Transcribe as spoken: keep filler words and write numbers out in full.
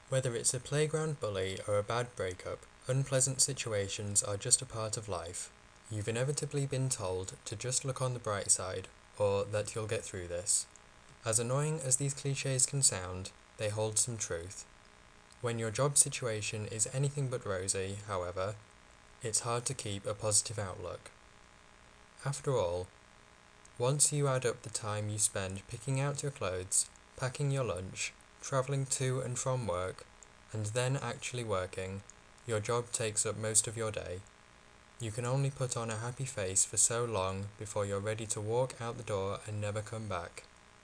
Whether it's a playground bully or a bad breakup, unpleasant situations are just a part of life. You've inevitably been told to just look on the bright side, or that you'll get through this. As annoying as these cliches can sound, they hold some truth. When your job situation is anything but rosy, however, it's hard to keep a positive outlook. After all, once you add up the time you spend picking out your clothes, packing your lunch, travelling to and from work, and then actually working, your job takes up most of your day. You can only put on a happy face for so long before you're ready to walk out the door and never come back.